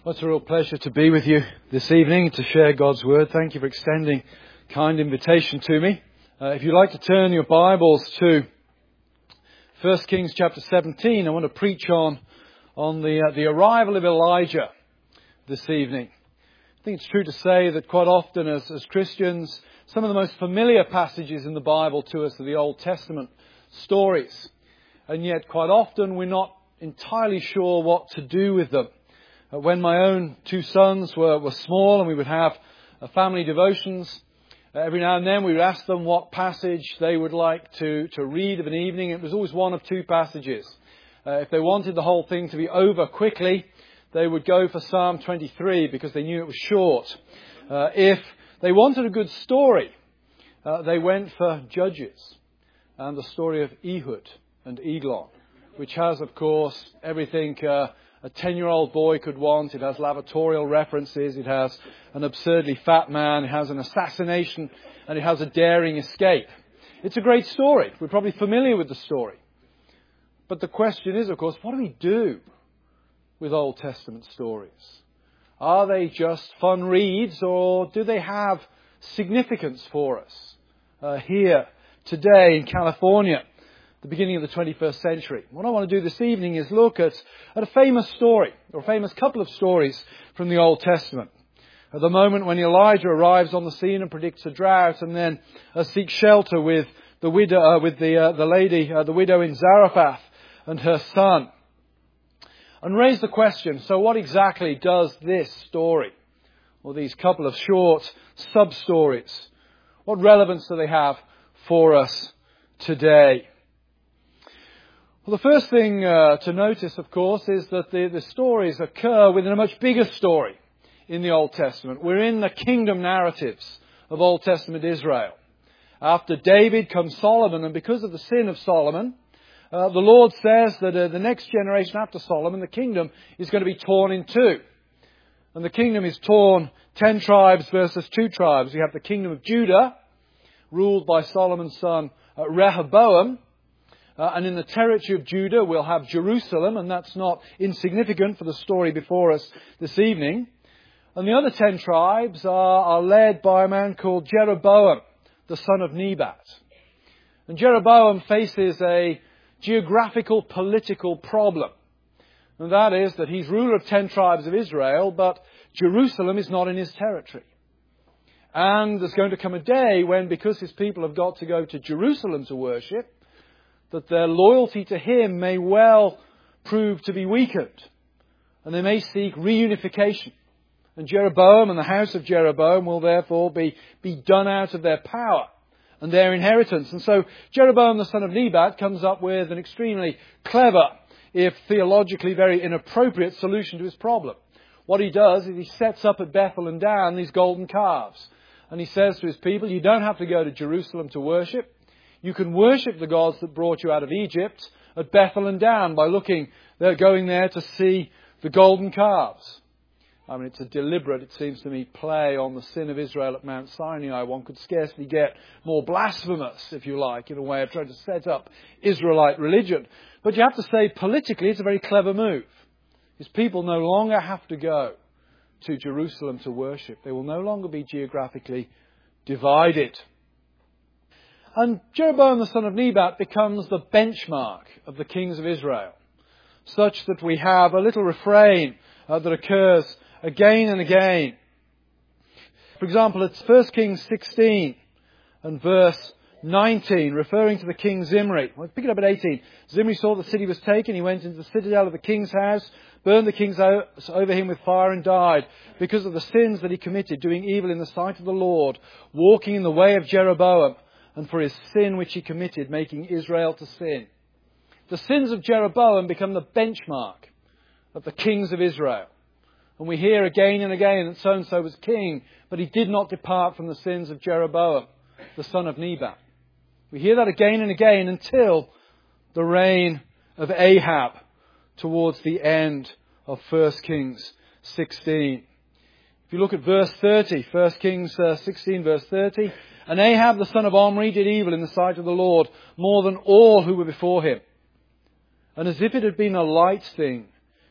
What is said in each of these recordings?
Well, it's a real pleasure to be with you this evening to share God's Word. Thank you for extending a kind invitation to me. If you'd like to turn your Bibles to 1 Kings chapter 17, I want to preach on the arrival of Elijah this evening. I think it's true to say that quite often as Christians, some of the most familiar passages in the Bible to us are the Old Testament stories. And yet quite often we're not entirely sure what to do with them. When my own two sons were small and we would have family devotions, every now and then we would ask them what passage they would like to read of an evening. It was always one of two passages. If they wanted the whole thing to be over quickly, they would go for Psalm 23 because they knew it was short. If they wanted a good story, they went for Judges and the story of Ehud and Eglon, which has, of course, everything a 10-year-old boy could want. It has lavatorial references. It has an absurdly fat man. It has an assassination. And it has a daring escape. It's a great story. We're probably familiar with the story. But the question is, of course, what do we do with Old Testament stories? Are they just fun reads, or do they have significance for us here, today, in California? The beginning of the 21st century. What I want to do this evening is look at a famous story, or a famous couple of stories from the Old Testament. At the moment when Elijah arrives on the scene and predicts a drought, and then seeks shelter with the widow, the widow in Zarephath and her son, and raise the question: so what exactly does this story, or these couple of short sub-stories, what relevance do they have for us today? Well, the first thing to notice, of course, is that the stories occur within a much bigger story in the Old Testament. We're in the kingdom narratives of Old Testament Israel. After David comes Solomon, and because of the sin of Solomon, the Lord says that the next generation after Solomon, the kingdom is going to be torn in two. And the kingdom is torn 10 tribes versus 2 tribes. You have the kingdom of Judah, ruled by Solomon's son Rehoboam. And in the territory of Judah, we'll have Jerusalem, and that's not insignificant for the story before us this evening. And the other 10 tribes are led by a man called Jeroboam, the son of Nebat. And Jeroboam faces a geographical political problem. And that is that he's ruler of 10 tribes of Israel, but Jerusalem is not in his territory. And there's going to come a day when, because his people have got to go to Jerusalem to worship, that their loyalty to him may well prove to be weakened. And they may seek reunification. And Jeroboam and the house of Jeroboam will therefore be done out of their power and their inheritance. And so Jeroboam the son of Nebat comes up with an extremely clever, if theologically very inappropriate, solution to his problem. What he does is he sets up at Bethel and Dan these golden calves. And he says to his people, you don't have to go to Jerusalem to worship. You can worship the gods that brought you out of Egypt at Bethel and Dan by going there to see the golden calves. I mean, it's a deliberate, it seems to me, play on the sin of Israel at Mount Sinai. One could scarcely get more blasphemous, if you like, in a way of trying to set up Israelite religion. But you have to say, politically, it's a very clever move. His people no longer have to go to Jerusalem to worship. They will no longer be geographically divided. And Jeroboam the son of Nebat becomes the benchmark of the kings of Israel, such that we have a little refrain that occurs again and again. For example, it's 1 Kings 16 and verse 19, referring to the king Zimri. Well, pick it up at 18. Zimri saw the city was taken. He went into the citadel of the king's house, burned the king's house over him with fire, and died because of the sins that he committed, doing evil in the sight of the Lord, walking in the way of Jeroboam, and for his sin which he committed, making Israel to sin. The sins of Jeroboam become the benchmark of the kings of Israel. And we hear again and again that so-and-so was king, but he did not depart from the sins of Jeroboam, the son of Nebat. We hear that again and again until the reign of Ahab towards the end of 1 Kings 16. If you look at verse 30, 1 Kings 16 verse 30, and Ahab the son of Omri did evil in the sight of the Lord more than all who were before him. And as if it had been a light thing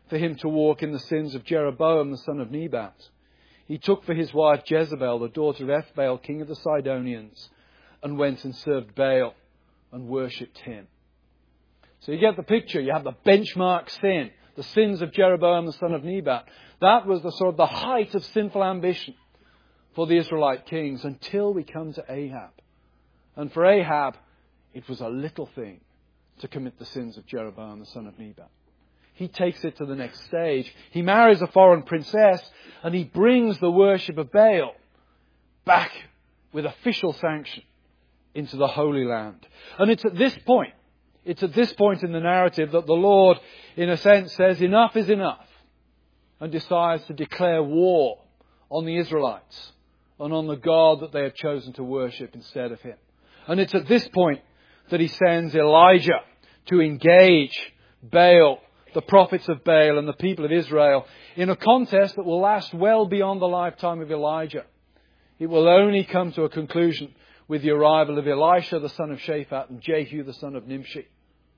for him to walk in the sins of Jeroboam, the son of Nebat. He took for his wife Jezebel, the daughter of Ethbaal, king of the Sidonians, and went and served Baal and worshipped him. So you get the picture. You have the benchmark sin, the sins of Jeroboam, the son of Nebat. That was the sort of the height of sinful ambition for the Israelite kings until we come to Ahab. And for Ahab, it was a little thing to commit the sins of Jeroboam, the son of Nebat. He takes it to the next stage. He marries a foreign princess and he brings the worship of Baal back with official sanction into the Holy Land. And it's at this point in the narrative that the Lord, in a sense, says enough is enough and decides to declare war on the Israelites and on the God that they have chosen to worship instead of him. And it's at this point that he sends Elijah to engage Baal, the prophets of Baal and the people of Israel, in a contest that will last well beyond the lifetime of Elijah. It will only come to a conclusion with the arrival of Elisha, the son of Shaphat, and Jehu, the son of Nimshi.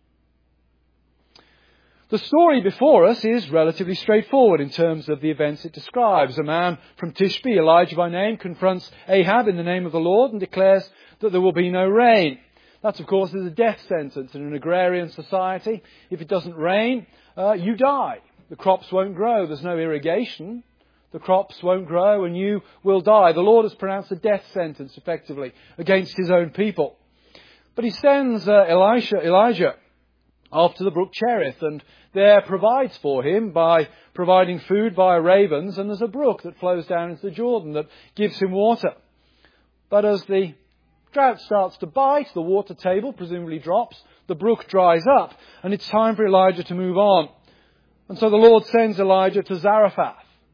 The story before us is relatively straightforward in terms of the events it describes. A man from Tishbe, Elijah by name, confronts Ahab in the name of the Lord and declares that there will be no rain. That, of course, is a death sentence in an agrarian society. If it doesn't rain, you die. The crops won't grow. There's no irrigation. The crops won't grow and you will die. The Lord has pronounced a death sentence, effectively, against his own people. But he sends Elijah off to the brook Cherith and there provides for him by providing food via ravens, and there's a brook that flows down into the Jordan that gives him water. But as the drought starts to bite, the water table presumably drops, the brook dries up, and it's time for Elijah to move on. And so the Lord sends Elijah to Zarephath,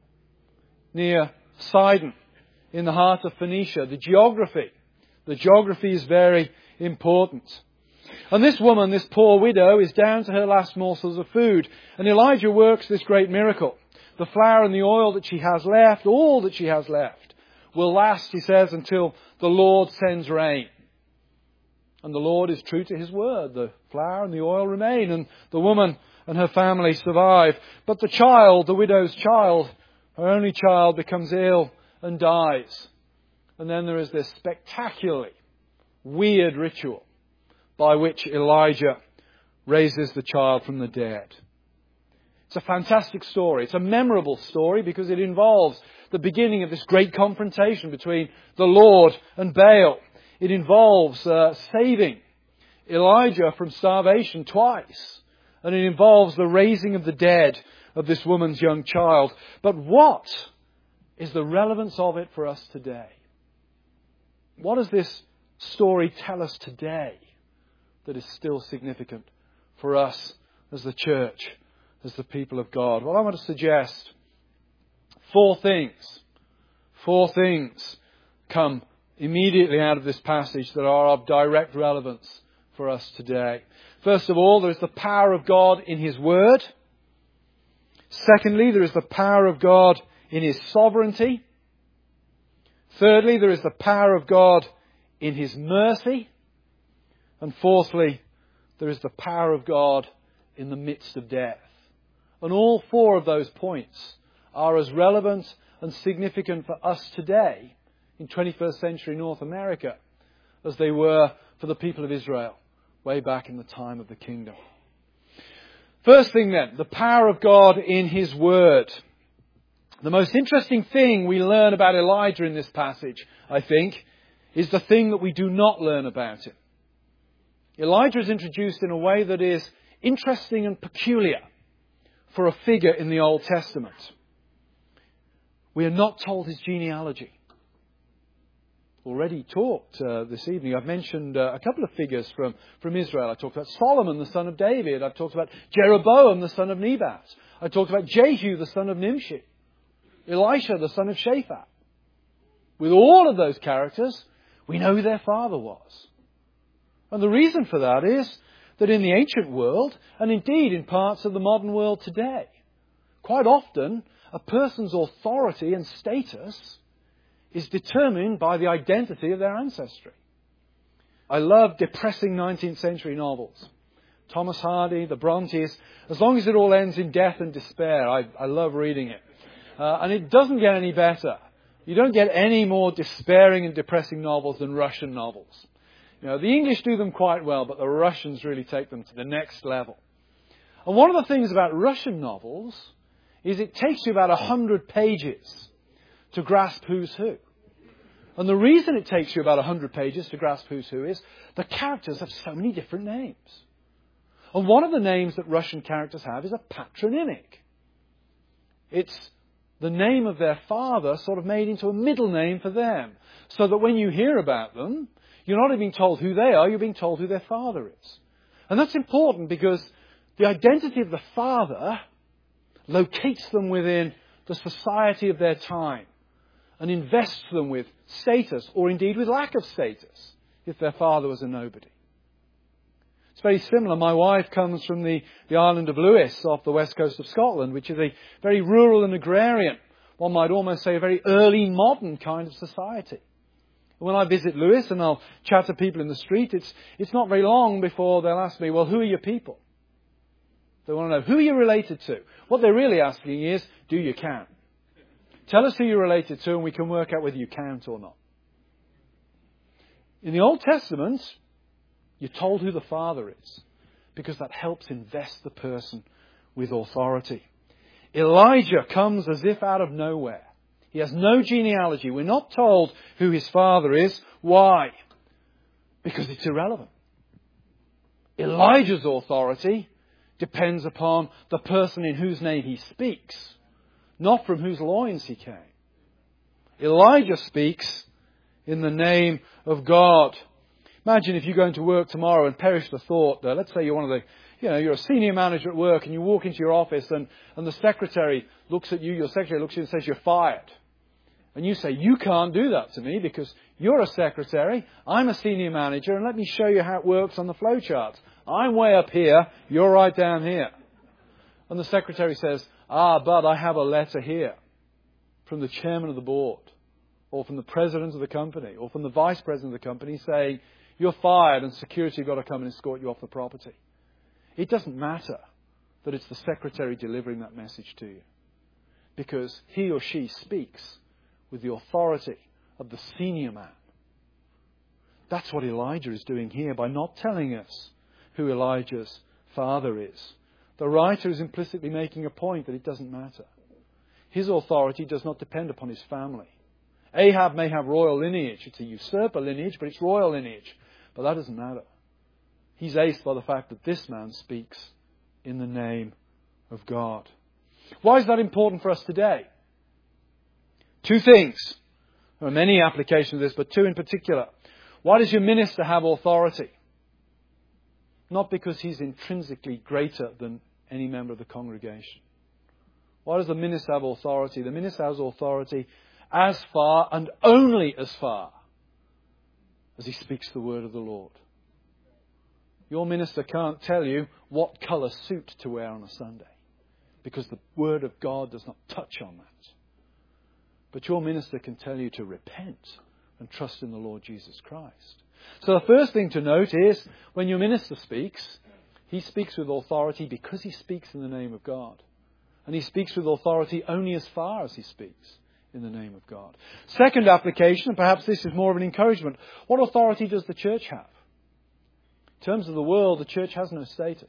near Sidon, in the heart of Phoenicia. The geography is very important. And this woman, this poor widow, is down to her last morsels of food. And Elijah works this great miracle. The flour and the oil that she has left, all that she has left, will last, he says, until the Lord sends rain. And the Lord is true to his word. The flour and the oil remain, and the woman and her family survive. But the child, the widow's child, her only child, becomes ill and dies. And then there is this spectacularly weird ritual by which Elijah raises the child from the dead. It's a fantastic story. It's a memorable story because it involves the beginning of this great confrontation between the Lord and Baal. It involves saving Elijah from starvation twice. And it involves the raising of the dead of this woman's young child. But what is the relevance of it for us today? What does this story tell us today that is still significant for us as the church, as the people of God? Well, I want to suggest four things. Four things come immediately out of this passage that are of direct relevance for us today. First of all, there is the power of God in his word. Secondly, there is the power of God in his sovereignty. Thirdly, there is the power of God in his mercy. And fourthly, there is the power of God in the midst of death. And all four of those points are as relevant and significant for us today in 21st century North America as they were for the people of Israel way back in the time of the kingdom. First thing then, the power of God in his word. The most interesting thing we learn about Elijah in this passage, I think, is the thing that we do not learn about him. Elijah is introduced in a way that is interesting and peculiar for a figure in the Old Testament. We are not told his genealogy. Already talked this evening. I've mentioned a couple of figures from Israel. I talked about Solomon, the son of David. I've talked about Jeroboam, the son of Nebat. I talked about Jehu, the son of Nimshi. Elisha, the son of Shaphat. With all of those characters, we know who their father was. And the reason for that is that in the ancient world, and indeed in parts of the modern world today, quite often a person's authority and status is determined by the identity of their ancestry. I love depressing 19th century novels. Thomas Hardy, the Brontes, as long as it all ends in death and despair. I love reading it. And it doesn't get any better. You don't get any more despairing and depressing novels than Russian novels. You know, the English do them quite well, but the Russians really take them to the next level. And one of the things about Russian novels is it takes you about 100 pages to grasp who's who. And the reason it takes you about 100 pages to grasp who's who is the characters have so many different names. And one of the names that Russian characters have is a patronymic. It's the name of their father sort of made into a middle name for them. So that when you hear about them, you're not being told who they are, you're being told who their father is. And that's important because the identity of the father locates them within the society of their time and invests them with status, or indeed with lack of status, if their father was a nobody. It's very similar. My wife comes from the island of Lewis off the west coast of Scotland, which is a very rural and agrarian, one might almost say a very early modern kind of society. When I visit Lewis and I'll chat to people in the street, it's not very long before they'll ask me, well, who are your people? They want to know, who are you related to? What they're really asking is, do you count? Tell us who you're related to and we can work out whether you count or not. In the Old Testament, you're told who the father is because that helps invest the person with authority. Elijah comes as if out of nowhere. He has no genealogy. We're not told who his father is. Why? Because it's irrelevant. Elijah's authority depends upon the person in whose name he speaks, not from whose loins he came. Elijah speaks in the name of God. Imagine if you go into work tomorrow and perish the thought that, let's say you're a senior manager at work and you walk into your office and the secretary looks at you, your secretary looks at you and says, you're fired. And you say, you can't do that to me because you're a secretary, I'm a senior manager, and let me show you how it works on the flowchart. I'm way up here, you're right down here. And the secretary says, but I have a letter here from the chairman of the board, or from the president of the company, or from the vice president of the company saying, you're fired and security have got to come and escort you off the property. It doesn't matter that it's the secretary delivering that message to you, because he or she speaks with the authority of the senior man. That's what Elijah is doing here by not telling us who Elijah's father is. The writer is implicitly making a point that it doesn't matter. His authority does not depend upon his family. Ahab may have royal lineage. It's a usurper lineage, but it's royal lineage. But that doesn't matter. He's aced by the fact that this man speaks in the name of God. Why is that important for us today? Two things. There are many applications of this, but two in particular. Why does your minister have authority? Not because he's intrinsically greater than any member of the congregation. Why does the minister have authority? The minister has authority as far and only as far as he speaks the word of the Lord. Your minister can't tell you what colour suit to wear on a Sunday, because the word of God does not touch on that. But your minister can tell you to repent and trust in the Lord Jesus Christ. So the first thing to note is, when your minister speaks, he speaks with authority because he speaks in the name of God. And he speaks with authority only as far as he speaks in the name of God. Second application, and perhaps this is more of an encouragement, what authority does the church have? In terms of the world, the church has no status.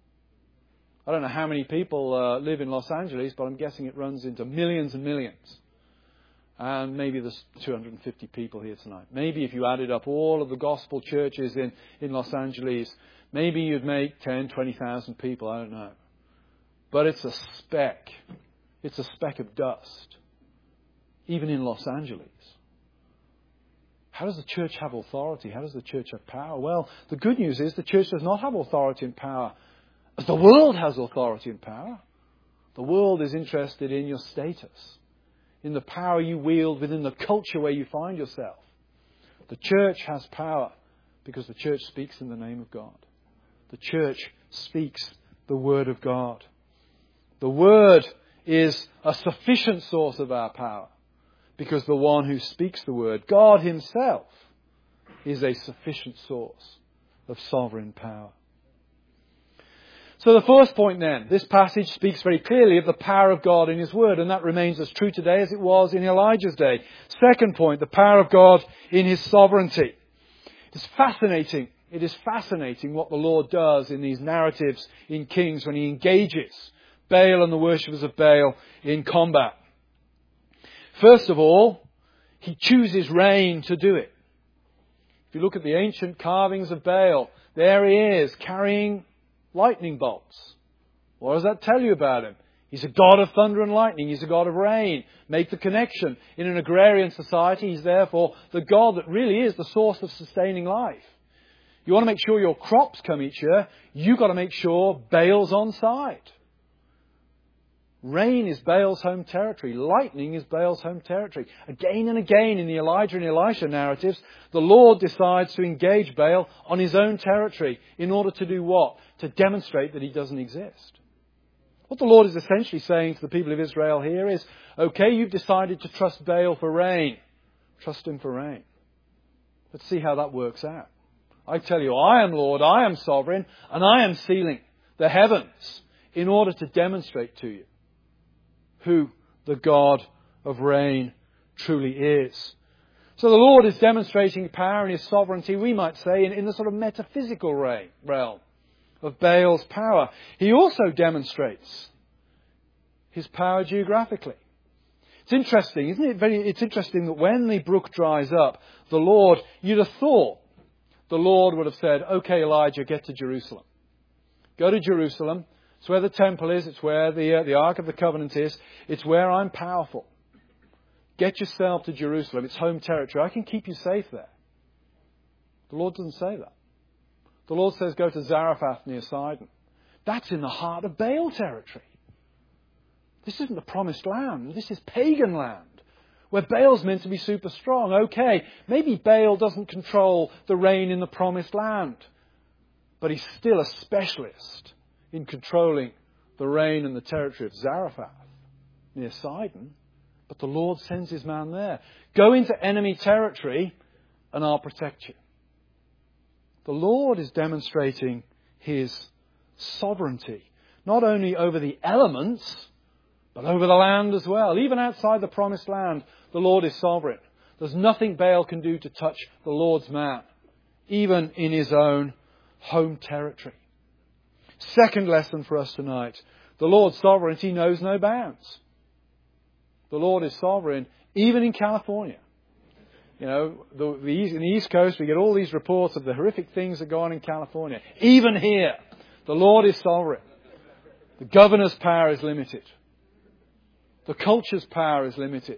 I don't know how many people live in Los Angeles, but I'm guessing it runs into millions and millions. And maybe there's 250 people here tonight. Maybe if you added up all of the gospel churches in Los Angeles, maybe you'd make 10, 20,000 people. I don't know. But it's a speck. It's a speck of dust. Even in Los Angeles. How does the church have authority? How does the church have power? Well, the good news is the church does not have authority and power as the world has authority and power. The world is interested in your status, in the power you wield within the culture where you find yourself. The church has power because the church speaks in the name of God. The church speaks the word of God. The word is a sufficient source of our power because the one who speaks the word, God himself, is a sufficient source of sovereign power. So the first point then, this passage speaks very clearly of the power of God in His Word, and that remains as true today as it was in Elijah's day. Second point, the power of God in His sovereignty. It's fascinating. It is fascinating what the Lord does in these narratives in Kings when He engages Baal and the worshippers of Baal in combat. First of all, He chooses rain to do it. If you look at the ancient carvings of Baal, there he is carrying lightning bolts. What does that tell you about him? He's a god of thunder and lightning. He's a god of rain. Make the connection. In an agrarian society, he's therefore the god that really is the source of sustaining life. You want to make sure your crops come each year, you've got to make sure Baal's on side. Rain is Baal's home territory. Lightning is Baal's home territory. Again and again in the Elijah and Elisha narratives, the Lord decides to engage Baal on His own territory in order to do what? To demonstrate that He doesn't exist. What the Lord is essentially saying to the people of Israel here is, okay, you've decided to trust Baal for rain. Trust Him for rain. Let's see how that works out. I tell you, I am Lord, I am sovereign, and I am sealing the heavens in order to demonstrate to you who the God of rain truly is. So the Lord is demonstrating power and His sovereignty, we might say, in the sort of metaphysical realm of Baal's power. He also demonstrates His power geographically. It's interesting, isn't it? It's interesting that when the brook dries up, the Lord, you'd have thought the Lord would have said, okay, Elijah, get to Jerusalem. Go to Jerusalem. It's where the temple is. It's where the Ark of the Covenant is. It's where I'm powerful. Get yourself to Jerusalem. It's home territory. I can keep you safe there. The Lord doesn't say that. The Lord says go to Zarephath near Sidon. That's in the heart of Baal territory. This isn't the promised land. This is pagan land where Baal's meant to be super strong. Okay, maybe Baal doesn't control the rain in the promised land, but he's still a specialist in controlling the rain and the territory of Zarephath near Sidon. But the Lord sends His man there. Go into enemy territory and I'll protect you. The Lord is demonstrating His sovereignty, not only over the elements, but over the land as well. Even outside the promised land, the Lord is sovereign. There's nothing Baal can do to touch the Lord's man, even in His own home territory. Second lesson for us tonight. The Lord's sovereignty knows no bounds. The Lord is sovereign even in California. You know, in the East Coast we get all these reports of the horrific things that go on in California. Even here, the Lord is sovereign. The governor's power is limited. The culture's power is limited.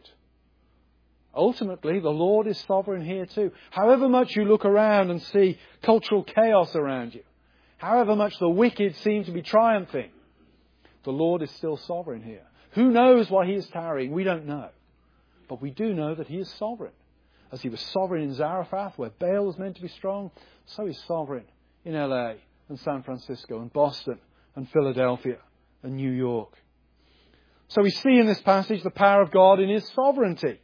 Ultimately, the Lord is sovereign here too. However much you look around and see cultural chaos around you, however much the wicked seem to be triumphing, the Lord is still sovereign here. Who knows why He is tarrying? We don't know. But we do know that He is sovereign. As He was sovereign in Zarephath, where Baal was meant to be strong, so He's sovereign in LA and San Francisco and Boston and Philadelphia and New York. So we see in this passage the power of God in His sovereignty.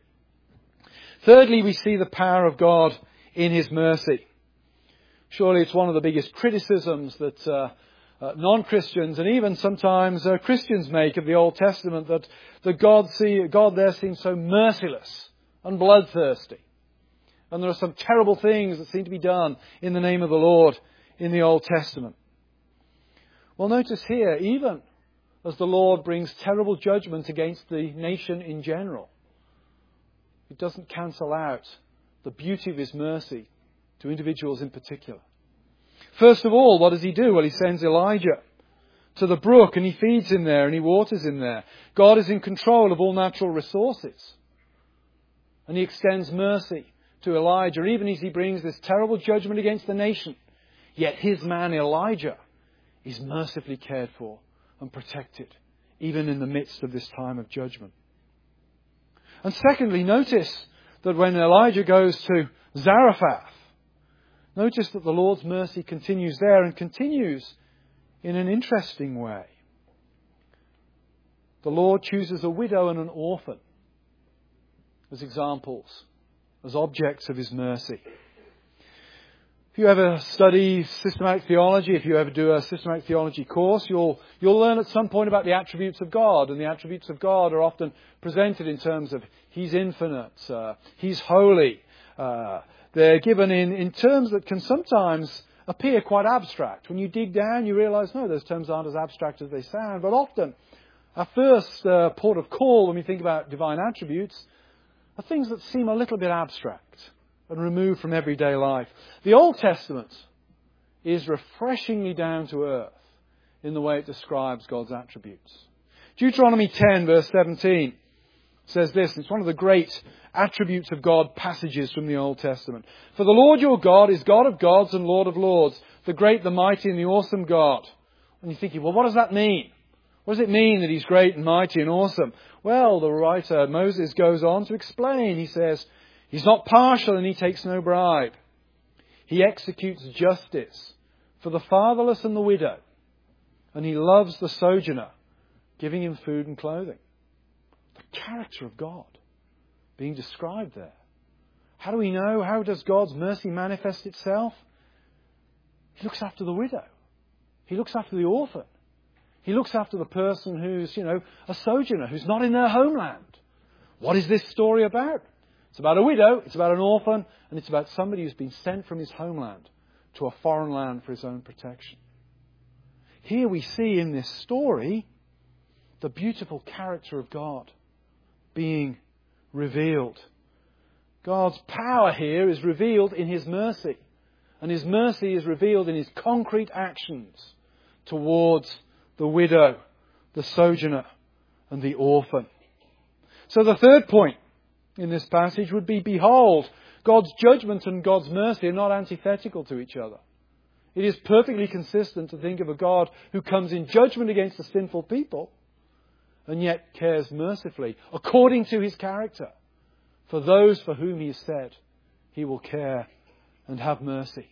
Thirdly, we see the power of God in His mercy. Surely it's one of the biggest criticisms that non-Christians and even sometimes Christians make of the Old Testament, that God there seems so merciless and bloodthirsty. And there are some terrible things that seem to be done in the name of the Lord in the Old Testament. Well, notice here, even as the Lord brings terrible judgment against the nation in general, it doesn't cancel out the beauty of His mercy to individuals in particular. First of all, what does He do? Well, He sends Elijah to the brook and He feeds him there and He waters him there. God is in control of all natural resources. And He extends mercy to Elijah, even as He brings this terrible judgment against the nation. Yet His man Elijah is mercifully cared for and protected, even in the midst of this time of judgment. And secondly, notice that when Elijah goes to Zarephath, notice that the Lord's mercy continues there and continues in an interesting way. The Lord chooses a widow and an orphan as examples, as objects of His mercy. If you ever study systematic theology, if you ever do a systematic theology course, you'll learn at some point about the attributes of God. And the attributes of God are often presented in terms of He's infinite, He's holy. They're given in terms that can sometimes appear quite abstract. When you dig down, you realise, no, those terms aren't as abstract as they sound. But often, our first port of call when we think about divine attributes are things that seem a little bit abstract and removed from everyday life. The Old Testament is refreshingly down to earth in the way it describes God's attributes. Deuteronomy 10 verse 17 says this, and it's one of the great attributes of God passages from the Old Testament. For the Lord your God is God of gods and Lord of lords, the great, the mighty and the awesome God. And you're thinking, well, what does that mean? What does it mean that He's great and mighty and awesome? Well, the writer Moses goes on to explain. He says, He's not partial and He takes no bribe. He executes justice for the fatherless and the widow. And He loves the sojourner, giving him food and clothing. The character of God being described there. How do we know? How does God's mercy manifest itself? He looks after the widow. He looks after the orphan. He looks after the person who's, a sojourner, who's not in their homeland. What is this story about? It's about a widow, it's about an orphan, and it's about somebody who's been sent from his homeland to a foreign land for his own protection. Here we see in this story the beautiful character of God being revealed. God's power here is revealed in His mercy. And His mercy is revealed in His concrete actions towards the widow, the sojourner, and the orphan. So the third point in this passage would be, behold, God's judgment and God's mercy are not antithetical to each other. It is perfectly consistent to think of a God who comes in judgment against the sinful people and yet cares mercifully, according to His character, for those for whom He has said He will care and have mercy.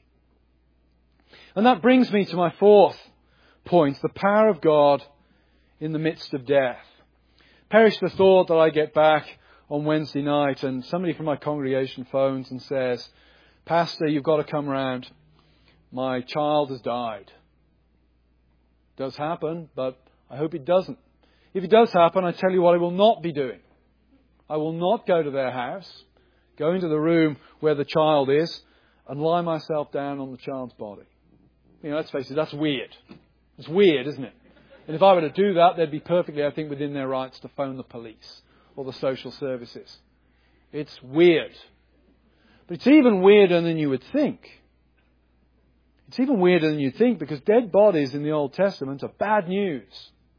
And that brings me to my fourth point, the power of God in the midst of death. Perish the thought that I get back on Wednesday night and somebody from my congregation phones and says, Pastor, you've got to come round. My child has died. It does happen, but I hope it doesn't. If it does happen, I tell you what I will not be doing. I will not go to their house, go into the room where the child is, and lie myself down on the child's body. Let's face it, that's weird. It's weird, isn't it? And if I were to do that, they'd be perfectly, I think, within their rights to phone the police or the social services. It's weird. But it's even weirder than you would think. It's even weirder than you think because dead bodies in the Old Testament are bad news.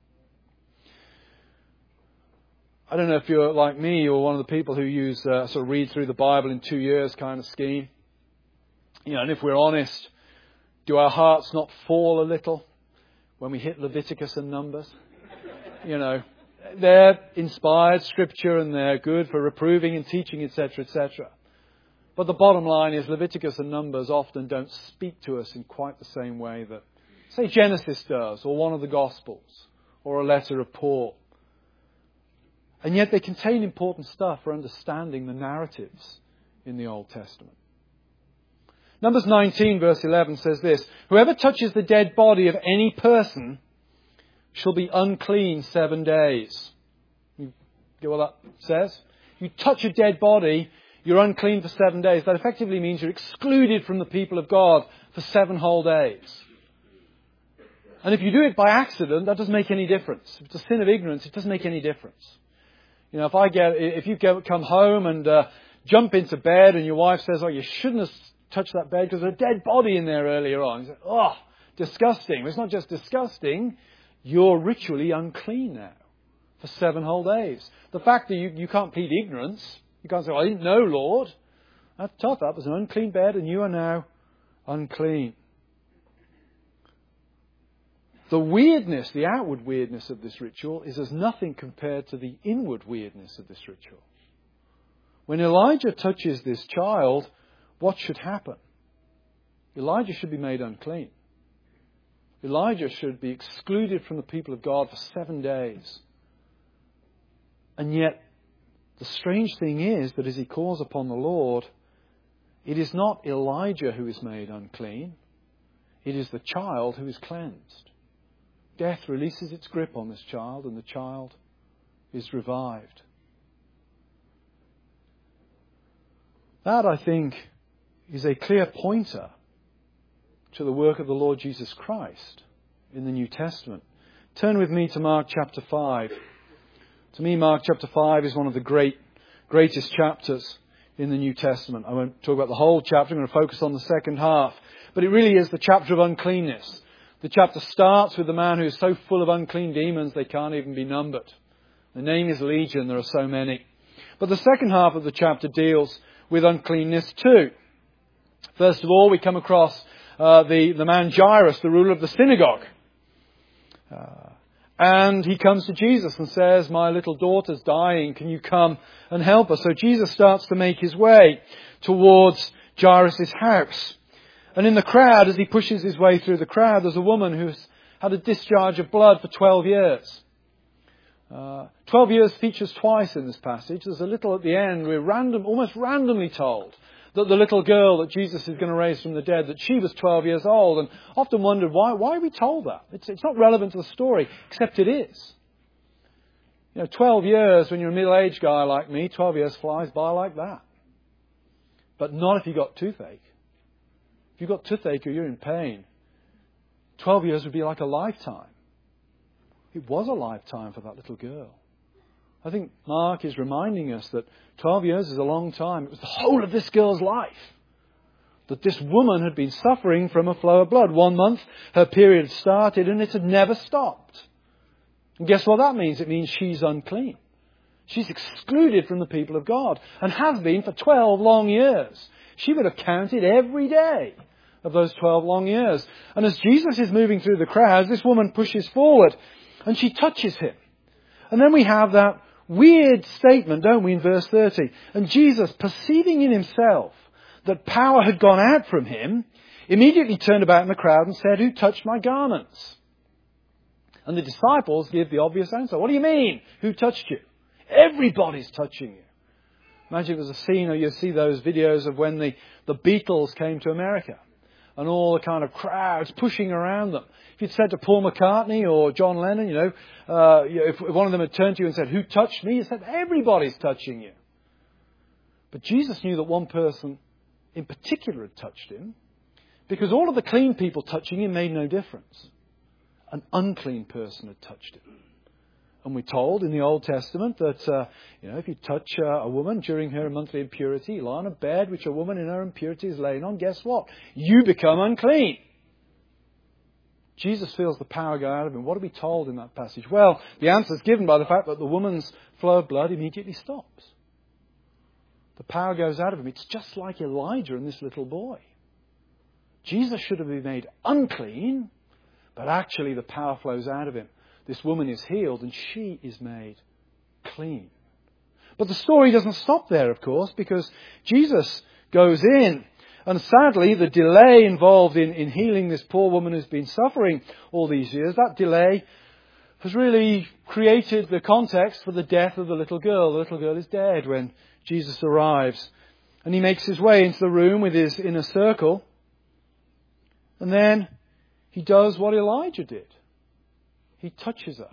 I don't know if you're like me or one of the people who use sort of read through the Bible in 2 years kind of scheme. And if we're honest, do our hearts not fall a little when we hit Leviticus and Numbers? They're inspired scripture and they're good for reproving and teaching, etc., etc. But the bottom line is Leviticus and Numbers often don't speak to us in quite the same way that, say, Genesis does, or one of the Gospels, or a letter of Paul. And yet they contain important stuff for understanding the narratives in the Old Testament. Numbers 19 verse 11 says this, whoever touches the dead body of any person shall be unclean 7 days. You get what that says? You touch a dead body, you're unclean for 7 days. That effectively means you're excluded from the people of God for 7 whole days. And if you do it by accident, that doesn't make any difference. If it's a sin of ignorance, it doesn't make any difference. If you come home and jump into bed and your wife says, you shouldn't have touched that bed because there's a dead body in there earlier on. You say, disgusting. Well, it's not just disgusting. You're ritually unclean now for 7 whole days. The fact that you can't plead ignorance, you can't say, I didn't know, Lord. That's tough. That was an unclean bed and you are now unclean. The weirdness, the outward weirdness of this ritual is as nothing compared to the inward weirdness of this ritual. When Elijah touches this child, what should happen? Elijah should be made unclean. Elijah should be excluded from the people of God for 7 days. And yet, the strange thing is that as he calls upon the Lord, It is not Elijah who is made unclean. It is the child who is cleansed. Death releases its grip on this child and the child is revived. That, I think, is a clear pointer to the work of the Lord Jesus Christ in the New Testament. Turn with me to Mark chapter 5. To me, Mark chapter 5 is one of the greatest chapters in the New Testament. I won't talk about the whole chapter. I'm going to focus on the second half. But it really is the chapter of uncleanness. The chapter starts with the man who is so full of unclean demons they can't even be numbered. The name is Legion. There are so many. But the second half of the chapter deals with uncleanness too. First of all, we come across the man Jairus, the ruler of the synagogue. And he comes to Jesus and says, "My little daughter's dying. Can you come and help her?" So Jesus starts to make his way towards Jairus' house. And in the crowd, as he pushes his way through the crowd, there's a woman who's had a discharge of blood for 12 years. 12 years features twice in this passage. There's a little at the end. We're almost randomly told that the little girl that Jesus is going to raise from the dead, that she was 12 years old, and often wondered why are we told that? It's not relevant to the story, except it is. 12 years, when you're a middle-aged guy like me, 12 years flies by like that. But not if you've got toothache. If you've got toothache or you're in pain, 12 years would be like a lifetime. It was a lifetime for that little girl. I think Mark is reminding us that 12 years is a long time. It was the whole of this girl's life. That this woman had been suffering from a flow of blood. 1 month, her period had started and it had never stopped. And guess what that means? It means she's unclean. She's excluded from the people of God and has been for 12 long years. She would have counted every day of those 12 long years. And as Jesus is moving through the crowds, this woman pushes forward and she touches him. And then we have that weird statement, don't we, in verse 30. And Jesus, perceiving in himself that power had gone out from him, immediately turned about in the crowd and said, "Who touched my garments?" And the disciples give the obvious answer. "What do you mean? Who touched you?" Everybody's touching you. Imagine if there's a scene, or you see those videos of when the Beatles came to America. And all the kind of crowds pushing around them. If you'd said to Paul McCartney or John Lennon, if one of them had turned to you and said, "Who touched me?" You said, "Everybody's touching you." But Jesus knew that one person in particular had touched him, because all of the clean people touching him made no difference. An unclean person had touched him. And we're told in the Old Testament that, if you touch a woman during her monthly impurity, lie on a bed which a woman in her impurity is laying on, guess what? You become unclean. Jesus feels the power go out of him. What are we told in that passage? Well, the answer is given by the fact that the woman's flow of blood immediately stops. The power goes out of him. It's just like Elijah and this little boy. Jesus should have been made unclean, but actually the power flows out of him. This woman is healed and she is made clean. But the story doesn't stop there, of course, because Jesus goes in. And sadly, the delay involved in healing this poor woman who's been suffering all these years, that delay has really created the context for the death of the little girl. The little girl is dead when Jesus arrives. And he makes his way into the room with his inner circle. And then he does what Elijah did. He touches her.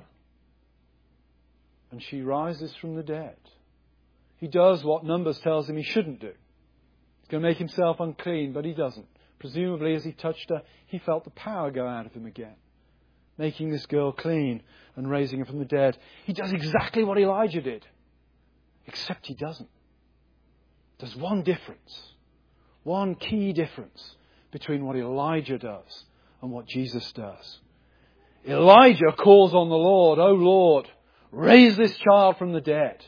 And she rises from the dead. He does what Numbers tells him he shouldn't do. He's going to make himself unclean, but he doesn't. Presumably, as he touched her, he felt the power go out of him again, making this girl clean and raising her from the dead. He does exactly what Elijah did, except he doesn't. There's one difference, one key difference between what Elijah does and what Jesus does. Elijah calls on the Lord, "O Lord, raise this child from the dead."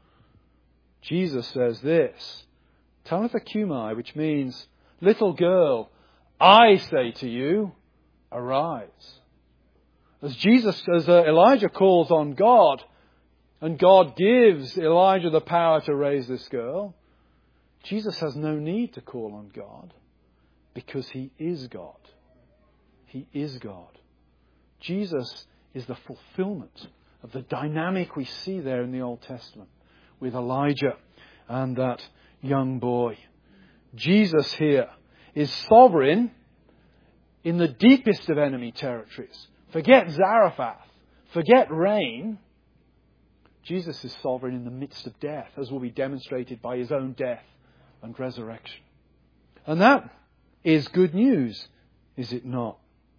Jesus says this, Talitha Cumi, which means, "Little girl, I say to you, arise." As Elijah calls on God, and God gives Elijah the power to raise this girl, Jesus has no need to call on God, because he is God. He is God. Jesus is the fulfillment of the dynamic we see there in the Old Testament with Elijah and that young boy. Jesus here is sovereign in the deepest of enemy territories. Forget Zarephath. Forget reign. Jesus is sovereign in the midst of death, as will be demonstrated by his own death and resurrection. And that is good news, is it not?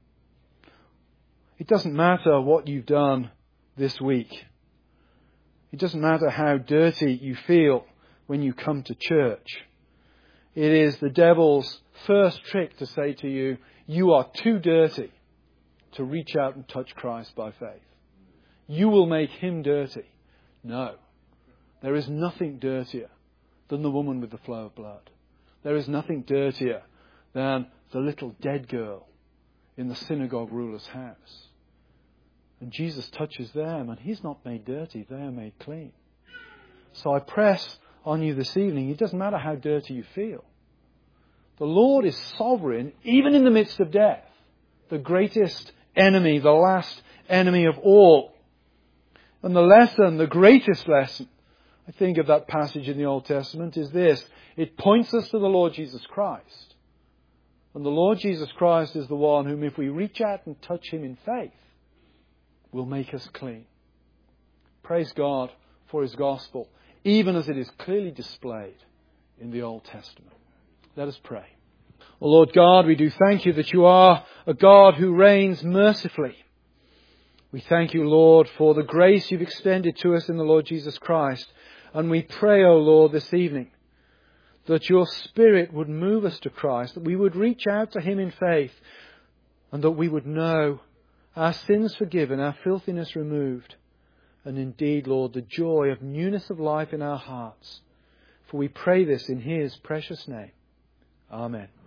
It doesn't matter what you've done this week. It doesn't matter how dirty you feel when you come to church. It is the devil's first trick to say to you, you are too dirty to reach out and touch Christ by faith. You will make him dirty. No. There is nothing dirtier than the woman with the flow of blood. There is nothing dirtier than the little dead girl in the synagogue ruler's house. And Jesus touches them, and he's not made dirty, they are made clean. So I press on you this evening, it doesn't matter how dirty you feel. The Lord is sovereign even in the midst of death. The greatest enemy, the last enemy of all. And the lesson, the greatest lesson, I think, of that passage in the Old Testament is this. It points us to the Lord Jesus Christ. And the Lord Jesus Christ is the one whom, if we reach out and touch him in faith, will make us clean. Praise God for his gospel, even as it is clearly displayed in the Old Testament. Let us pray. Oh Lord God, we do thank you that you are a God who reigns mercifully. We thank you, Lord, for the grace you've extended to us in the Lord Jesus Christ. And we pray, O Lord, this evening, that your Spirit would move us to Christ, that we would reach out to him in faith, and that we would know our sins forgiven, our filthiness removed, and indeed, Lord, the joy of newness of life in our hearts. For we pray this in his precious name. Amen.